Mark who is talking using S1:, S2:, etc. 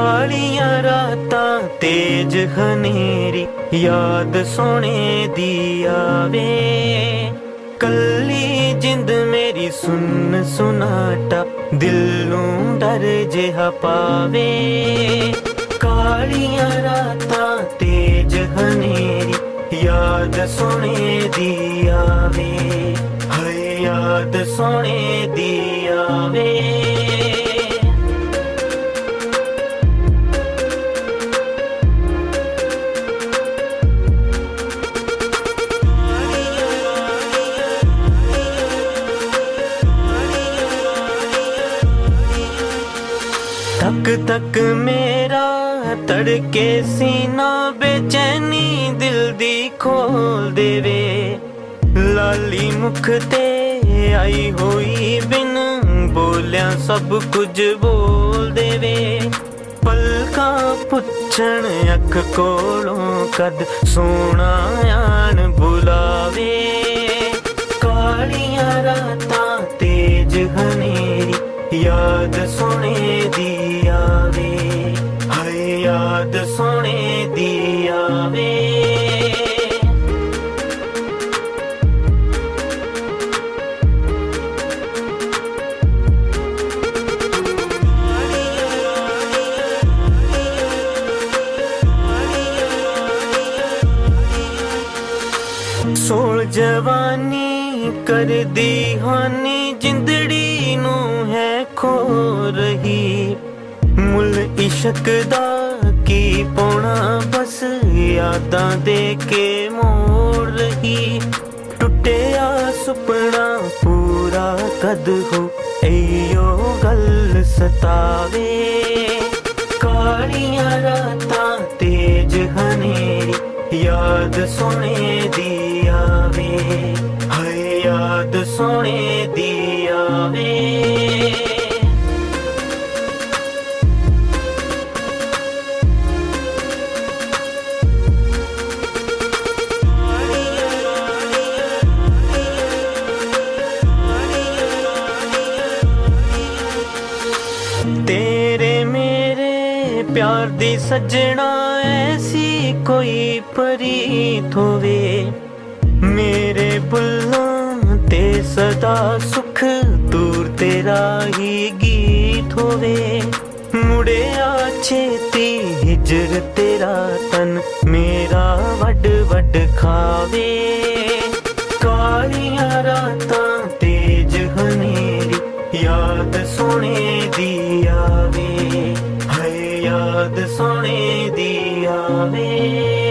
S1: कालियां रातां तेज हनेरी याद सोने दी आवे। कल्ली जिंद मेरी सुन सुनाटा दिल नूं डर जिहा पावे। कालियां रातां तेज हनेरी याद सोने दी आवे। हाय याद सोने दी आवे। तक तक मेरा तड़के सीना बेचैनी दिल दी खोल देवे। लाली मुख ते आई होई बिन बोलिया सब कुछ बोल देवे। पलका पुछण अख कोलों कद सोना आन बुलावे। कालियां रातां तेज हनेरी याद सोने दी आवे। हाय याद सोने दी आवे। सोल जवानी कर दी हानी जिंदड़ी नू है खो रही। मुल इश्क दा की पौना बस यादां दे के मोड़ रही। टुटिया सुपना पूरा कद हो एयो गल सतावे। कालियां रातां तेज हनेरी याद सोने दी आवे। हाय याद सोने दी आवे। तेरे मेरे प्यार दी सजना ऐसी कोई परीत होवे। मेरे बुल्लों ते सदा सुख दूर तेरा ही गीत होवे। मुड़े छेती हिजर तेरा तन मेरा वड वड खावे। कालियां रातां तेज हनेरी याद सोने दी आवे। हाय याद सोने दी आवे।